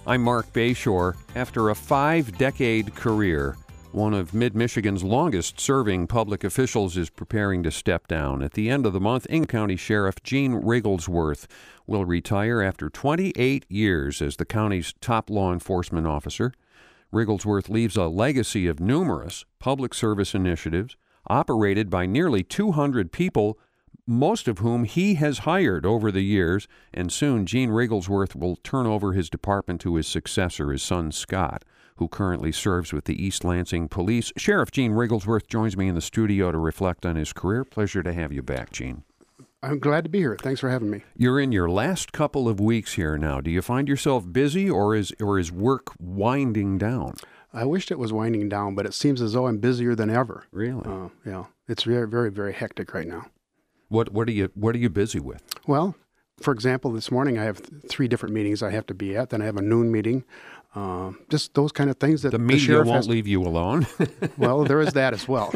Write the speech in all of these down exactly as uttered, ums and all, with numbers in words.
I'm Mark Bayshore. After a five-decade career, one of Mid-Michigan's longest-serving public officials is preparing to step down. At the end of the month, Ingham County Sheriff Gene Rigglesworth will retire after twenty-eight years as the county's top law enforcement officer. Rigglesworth leaves a legacy of numerous public service initiatives operated by nearly two hundred people, most of whom he has hired over the years, and soon Gene Rigglesworth will turn over his department to his successor, his son Scott, who currently serves with the East Lansing Police. Sheriff Gene Rigglesworth joins me in the studio to reflect on his career. Pleasure to have you back, Gene. I'm glad to be here. Thanks for having me. You're in your last couple of weeks here now. Do you find yourself busy, or is or is work winding down? I wished it was winding down, but it seems as though I'm busier than ever. Really? Uh, yeah, it's very, very, very hectic right now. What what are you what are you busy with? Well, for example, this morning I have th- three different meetings I have to be at. Then I have a noon meeting. Uh, just those kind of things that the the media sheriff won't has to- leave you alone. Well, there is that as well.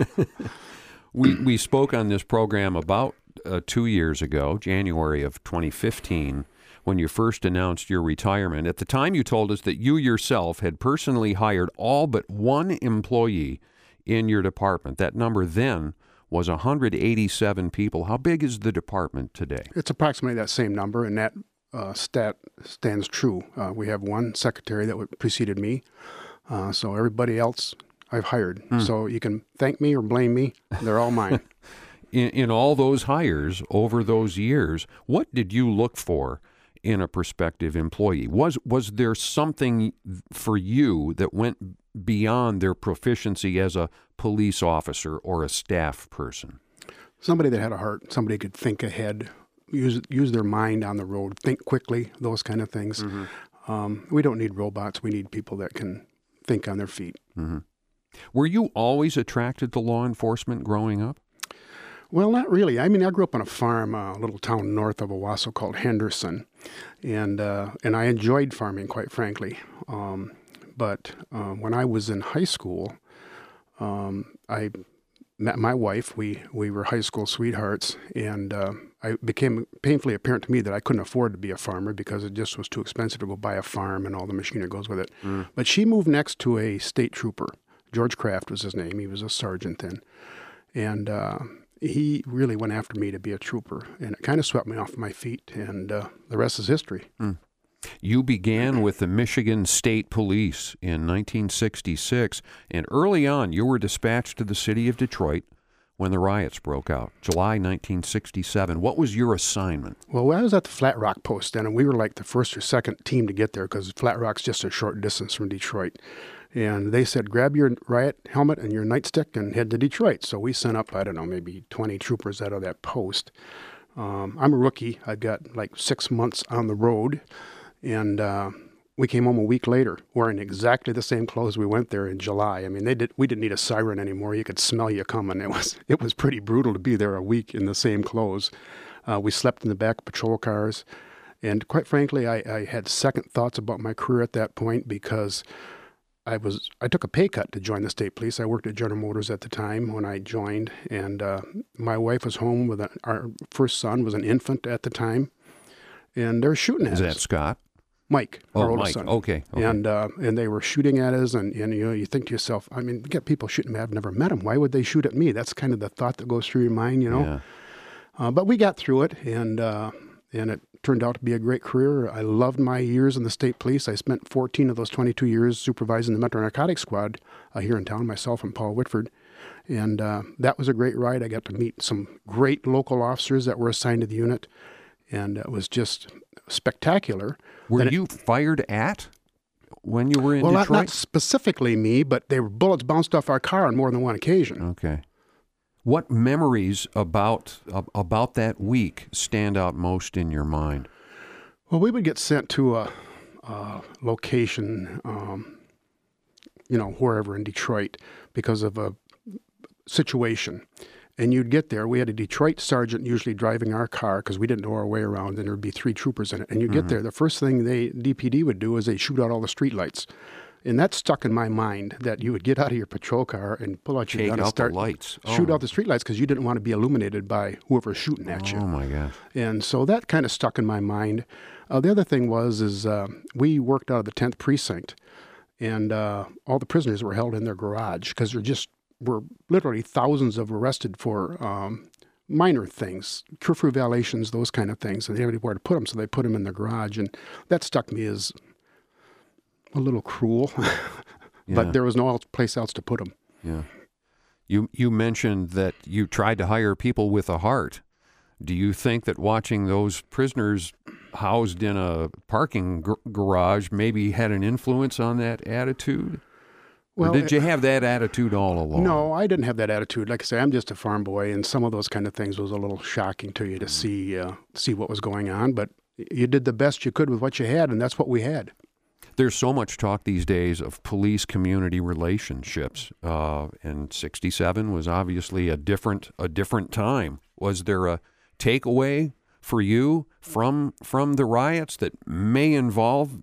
we we spoke on this program about uh, two years ago, January of twenty fifteen, when you first announced your retirement. At the time, you told us that you yourself had personally hired all but one employee in your department. That number then was one hundred eighty-seven people. How big is the department today? It's approximately that same number, and that uh, stat stands true. Uh, we have one secretary that w- preceded me, uh, so everybody else I've hired. Hmm. So you can thank me or blame me. They're all mine. In, in all those hires over those years, what did you look for in a prospective employee? Was was there something for you that went beyond their proficiency as a police officer or a staff person? Somebody that had a heart, somebody could think ahead, use use their mind on the road, think quickly, those kind of things. Mm-hmm. Um, we don't need robots. We need people that can think on their feet. Mm-hmm. Were you always attracted to law enforcement growing up? Well, not really. I mean, I grew up on a farm, a little town north of Owasso called Henderson, and uh, and I enjoyed farming, quite frankly. Um, but uh, when I was in high school, um, I met my wife. We we were high school sweethearts, and uh, it became painfully apparent to me that I couldn't afford to be a farmer because it just was too expensive to go buy a farm and all the machinery that goes with it. Mm. But she moved next to a state trooper. George Kraft was his name. He was a sergeant then, and uh, he really went after me to be a trooper, and it kind of swept me off my feet, and uh, the rest is history. Mm. You began with the Michigan State Police in nineteen sixty-six, and early on you were dispatched to the city of Detroit when the riots broke out, July nineteen sixty-seven. What was your assignment? Well, I was at the Flat Rock post then, and we were like the first or second team to get there because Flat Rock's just a short distance from Detroit. And they said, grab your riot helmet and your nightstick and head to Detroit. So we sent up, I don't know, maybe twenty troopers out of that post. Um, I'm a rookie. I've got like six months on the road. And uh, we came home a week later wearing exactly the same clothes we went there in July. I mean, they did. We didn't need a siren anymore. You could smell you coming. It was it was pretty brutal to be there a week in the same clothes. Uh, we slept in the back of patrol cars. And quite frankly, I, I had second thoughts about my career at that point because I was I took a pay cut to join the state police. I worked at General Motors at the time when I joined, and uh, my wife was home with a, our first son was an infant at the time, and they were shooting at Is us. that Scott? Mike, Oh, our oldest Mike. son. Okay. okay. And uh, and they were shooting at us, and, and you know you think to yourself, I mean, you get people shooting at me. I've never met them. Why would they shoot at me? That's kind of the thought that goes through your mind, you know. Yeah. Uh, but we got through it, and uh, and it turned out to be a great career. I loved my years in the state police. I spent fourteen of those twenty-two years supervising the Metro Narcotics Squad uh, here in town, myself and Paul Whitford. And uh, that was a great ride. I got to meet some great local officers that were assigned to the unit, and it was just spectacular. Were Then it- you fired at when you were in well, not, Detroit? not specifically me, but they were bullets bounced off our car on more than one occasion. Okay. What memories about ab- about that week stand out most in your mind? Well, we would get sent to a, a location, um, you know, wherever in Detroit because of a situation. And you'd get there. We had a Detroit sergeant usually driving our car because we didn't know our way around, and there'd be three troopers in it. And you Mm-hmm. get there. The first thing they D P D would do is they shoot out all the street lights. And that stuck in my mind that you would get out of your patrol car and pull out your Take gun and out start the lights. shoot Oh. out the street lights because you didn't want to be illuminated by whoever's shooting at you. Oh, my gosh. And so that kind of stuck in my mind. Uh, the other thing was is uh, we worked out of the tenth precinct, and uh, all the prisoners were held in their garage because there just were literally thousands of arrested for um, minor things, curfew violations, those kind of things. And they didn't know where to put them, so they put them in their garage. And that struck me as a little cruel, but Yeah. there was no else, place else to put them. Yeah. You you mentioned that you tried to hire people with a heart. Do you think that watching those prisoners housed in a parking g- garage maybe had an influence on that attitude? Or Well, did you have that attitude all along? No, I didn't have that attitude. Like I say, I'm just a farm boy, and some of those kind of things was a little shocking to you to see uh, see what was going on. But you did the best you could with what you had, and that's what we had. There's so much talk these days of police-community relationships, uh, and sixty-seven was obviously a different a different time. Was there a takeaway for you from from the riots that may involve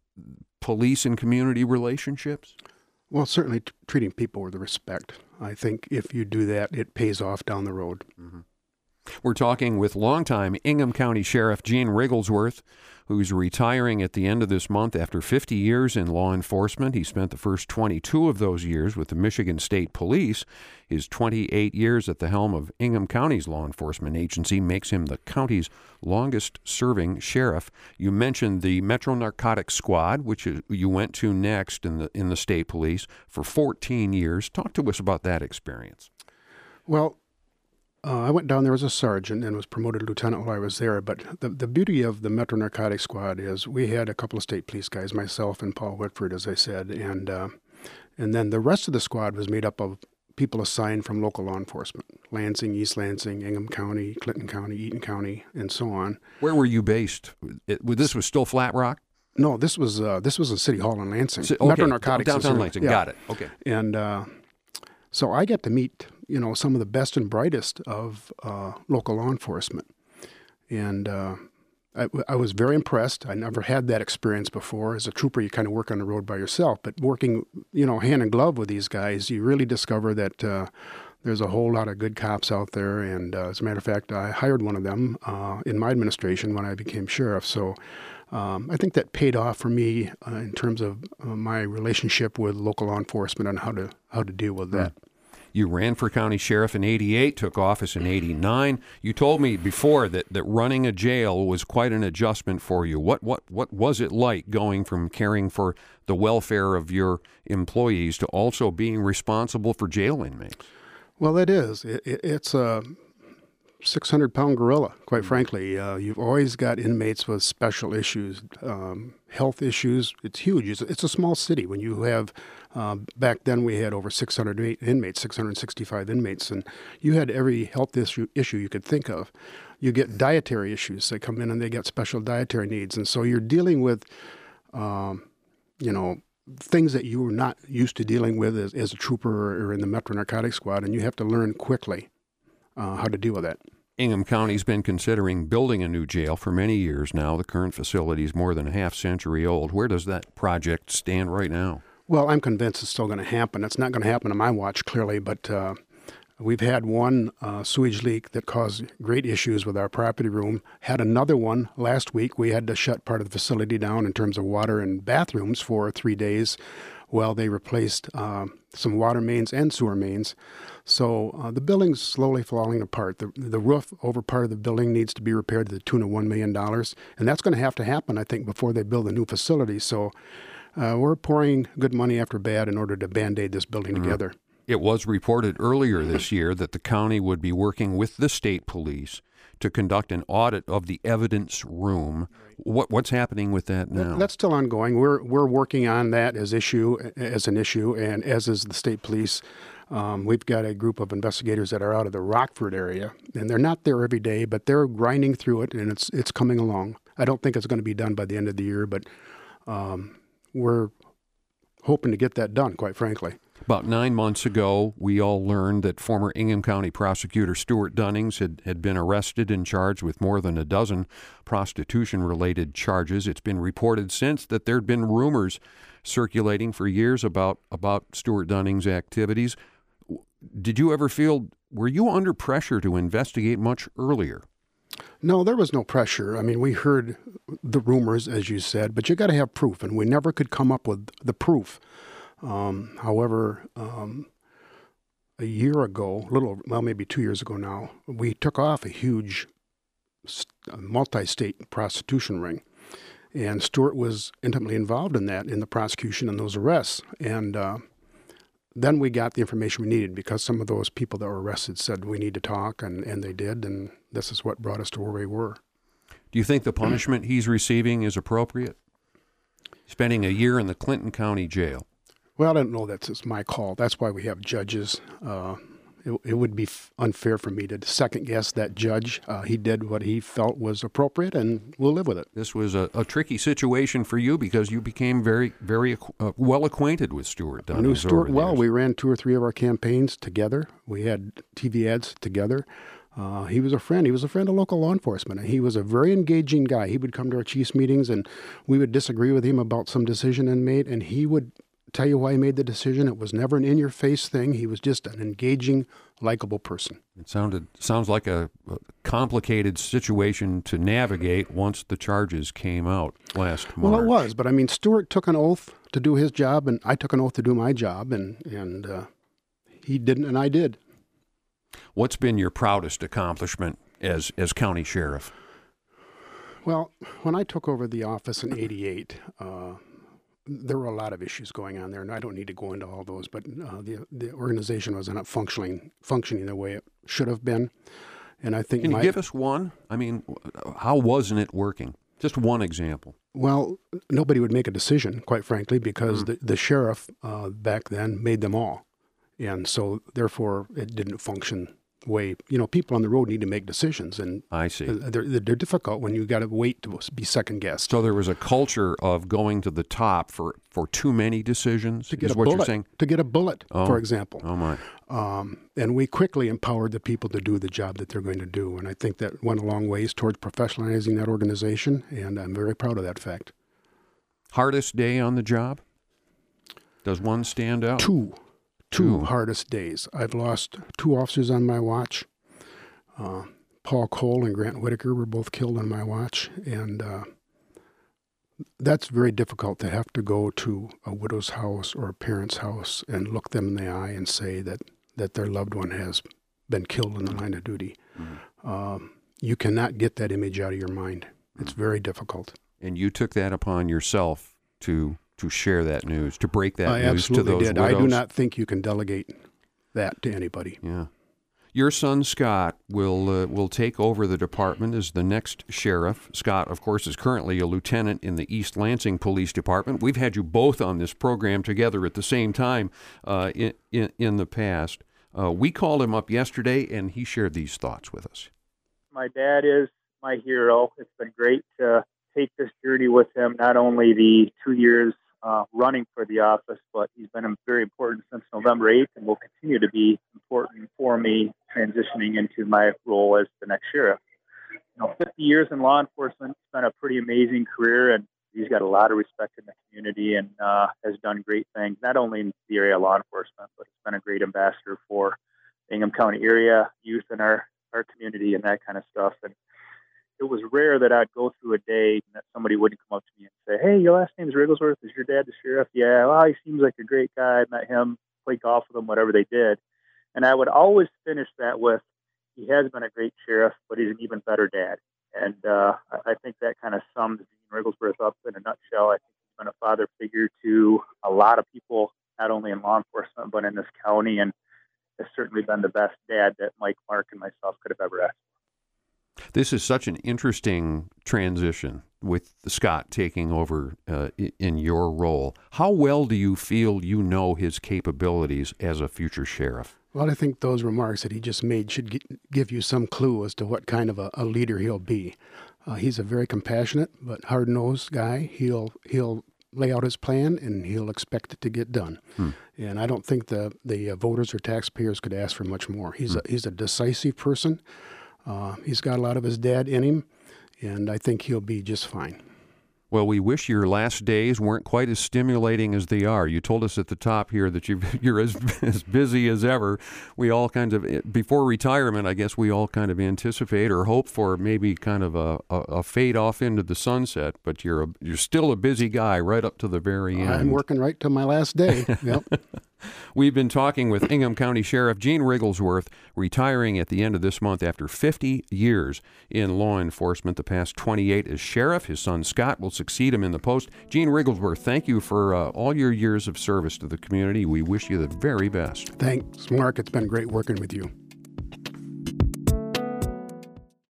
police and community relationships? Well, certainly t- treating people with respect. I think if you do that, it pays off down the road. Mm-hmm. We're talking with longtime Ingham County Sheriff Gene Rigglesworth, who's retiring at the end of this month after fifty years in law enforcement. He spent the first twenty-two of those years with the Michigan State Police. His twenty-eight years at the helm of Ingham County's law enforcement agency makes him the county's longest-serving sheriff. You mentioned the Metro Narcotics Squad, which is, you went to next in the in the state police for fourteen years. Talk to us about that experience. Well, Uh, I went down there as a sergeant and was promoted to lieutenant while I was there. But the, the beauty of the Metro Narcotics Squad is we had a couple of state police guys, myself and Paul Whitford, as I said, and uh, and then the rest of the squad was made up of people assigned from local law enforcement: Lansing, East Lansing, Ingham County, Clinton County, Eaton County, and so on. Where were you based? It, this was still Flat Rock? No, this was uh, this was in City Hall in Lansing. Si- okay, Metro Narcotics is downtown in- Lansing. yeah. Got it. Okay. And uh, so I get to meet, you know, some of the best and brightest of uh, local law enforcement. And uh, I, I was very impressed. I never had that experience before. As a trooper, you kind of work on the road by yourself. But working, you know, hand in glove with these guys, you really discover that uh, there's a whole lot of good cops out there. And uh, as a matter of fact, I hired one of them uh, in my administration when I became sheriff. So um, I think that paid off for me uh, in terms of uh, my relationship with local law enforcement and how to how to deal with that. You ran for county sheriff in eighty-eight, took office in eighty-nine. You told me before that, that running a jail was quite an adjustment for you. What what what was it like going from caring for the welfare of your employees to also being responsible for jail inmates? Well, it is. It, it, it's a six hundred pound gorilla, quite frankly. Uh, you've always got inmates with special issues, um, health issues. It's huge. It's, it's a small city. When you have, uh, back then we had over six hundred inmates, six hundred sixty-five inmates, and you had every health issue, issue you could think of. You get dietary issues. They come in and they get special dietary needs. And so you're dealing with, um, you know, things that you were not used to dealing with as, as a trooper or in the Metro Narcotics Squad, and you have to learn quickly uh, how to deal with that. Ingham County's been considering building a new jail for many years now. The current facility is more than a half century old. Where does that project stand right now? Well, I'm convinced it's still going to happen. It's not going to happen on my watch, clearly, but uh, we've had one uh, sewage leak that caused great issues with our property room. Had another one last week. We had to shut part of the facility down in terms of water and bathrooms for three days while they replaced uh, some water mains and sewer mains. So uh, the building's slowly falling apart. The, the roof over part of the building needs to be repaired to the tune of one million dollars, and that's going to have to happen, I think, before they build a new facility. So uh, we're pouring good money after bad in order to Band-Aid this building mm-hmm. together. It was reported earlier this year that the county would be working with the state police to conduct an audit of the evidence room. What, what's happening with that now? That's still ongoing. We're we're working on that as issue as an issue, and as is the state police. Um, we've got a group of investigators that are out of the Rockford area, and they're not there every day, but they're grinding through it, and it's it's coming along. I don't think it's going to be done by the end of the year, but um, we're hoping to get that done, quite frankly. About nine months ago, we all learned that former Ingham County prosecutor Stuart Dunnings had, had been arrested and charged with more than a dozen prostitution-related charges. It's been reported since that there had been rumors circulating for years about, about Stuart Dunning's activities. Did you ever feel, were you under pressure to investigate much earlier? No, there was no pressure. I mean, we heard the rumors, as you said, but you got to have proof, and we never could come up with the proof. Um, however, um, a year ago, a little, well, maybe two years ago now, we took off a huge multi-state prostitution ring. And Stuart was intimately involved in that, in the prosecution and those arrests. And uh, then we got the information we needed because some of those people that were arrested said we need to talk, and, and they did. And this is what brought us to where we were. Do you think the punishment he's receiving is appropriate? Spending a year in the Clinton County Jail. Well, I don't know that's my call. That's why we have judges. Uh, it, it would be f- unfair for me to second-guess that judge. Uh, he did what he felt was appropriate, and we'll live with it. This was a, a tricky situation for you because you became very, very uh, well acquainted with Stuart Dunning. I knew Stuart well. We ran two or three of our campaigns together. We had T V ads together. Uh, he was a friend. He was a friend of local law enforcement. And he was a very engaging guy. He would come to our chiefs meetings, and we would disagree with him about some decision and made, and he would tell you why he made the decision. It was never an in-your-face thing. He was just an engaging, likable person. It sounded sounds like a, a complicated situation to navigate once the charges came out last March. Well, it was, but I mean, Stuart took an oath to do his job, and I took an oath to do my job, and and uh, he didn't, and I did. What's been your proudest accomplishment as as county sheriff? Well, when I took over the office in eighty-eight, uh, there were a lot of issues going on there, and I don't need to go into all those, but uh, the the organization was not functioning functioning the way it should have been. And I think Can you my, give us one? I mean, how wasn't it working? Just one example. Well, nobody would make a decision, quite frankly, because Mm. the, the sheriff uh, back then made them all. And so, therefore, it didn't function way, you know, people on the road need to make decisions, and I see. they're, they're difficult when you got to wait to be second guessed. So there was a culture of going to the top for, for too many decisions, To get is a what bullet, you're saying? to get a bullet, Oh. for example. Oh, my. Um, and we quickly empowered the people to do the job that they're going to do. And I think that went a long ways towards professionalizing that organization, and I'm very proud of that fact. Hardest day on the job? Does one stand out? Two. Two. Two hardest days. I've lost two officers on my watch. Uh, Paul Cole and Grant Whitaker were both killed on my watch, and uh, that's very difficult to have to go to a widow's house or a parent's house and look them in the eye and say that, that their loved one has been killed in the line of duty. Mm-hmm. Um, you cannot get that image out of your mind. It's very difficult. And you took that upon yourself to to share that news, to break that I news to absolutely those did. widows? I do not think you can delegate that to anybody. Yeah. Your son, Scott, will uh, will take over the department as the next sheriff. Scott, of course, is currently a lieutenant in the East Lansing Police Department. We've had you both on this program together at the same time uh, in, in, in the past. Uh, we called him up yesterday, and he shared these thoughts with us. My dad is my hero. It's been great to take this journey with him, not only the two years uh, running for the office, but he's been very important since November eighth and will continue to be important for me transitioning into my role as the next sheriff. You know, fifty years in law enforcement, it's been a pretty amazing career, and he's got a lot of respect in the community and uh, has done great things, not only in the area of law enforcement, but he's been a great ambassador for Ingham County area youth in our, our community and that kind of stuff. And it was rare that I'd go through a day that somebody wouldn't come up to me and say, "Hey, your last name's Rigglesworth. Is your dad the sheriff?" "Yeah." "Well, he seems like a great guy. I met him, played golf with him," whatever they did. And I would always finish that with, "He has been a great sheriff, but he's an even better dad." And uh, I think that kind of sums Dean Rigglesworth up in a nutshell. I think he's been a father figure to a lot of people, not only in law enforcement, but in this county, and has certainly been the best dad that Mike, Mark, and myself could have ever asked. This is such an interesting transition with Scott taking over uh, in your role. How well do you feel you know his capabilities as a future sheriff? Well, I think those remarks that he just made should g- give you some clue as to what kind of a, a leader he'll be. Uh, he's a very compassionate but hard-nosed guy. He'll he'll lay out his plan, and he'll expect it to get done. Hmm. And I don't think the the uh, voters or taxpayers could ask for much more. He's hmm. a, he's a decisive person. Uh, he's got a lot of his dad in him, and I think he'll be just fine. Well, we wish your last days weren't quite as stimulating as they are. You told us at the top here that you've, you're as, as busy as ever. We all kind of, before retirement, I guess we all kind of anticipate or hope for maybe kind of a, a, a fade off into the sunset, but you're a, you're still a busy guy right up to the very end. I'm working right till my last day. Yep. We've been talking with Ingham County Sheriff Gene Rigglesworth, retiring at the end of this month after fifty years in law enforcement, the past twenty-eight as sheriff. His son Scott will succeed him in the post. Gene Rigglesworth, thank you for uh, all your years of service to the community. We wish you the very best. Thanks, Mark. It's been great working with you.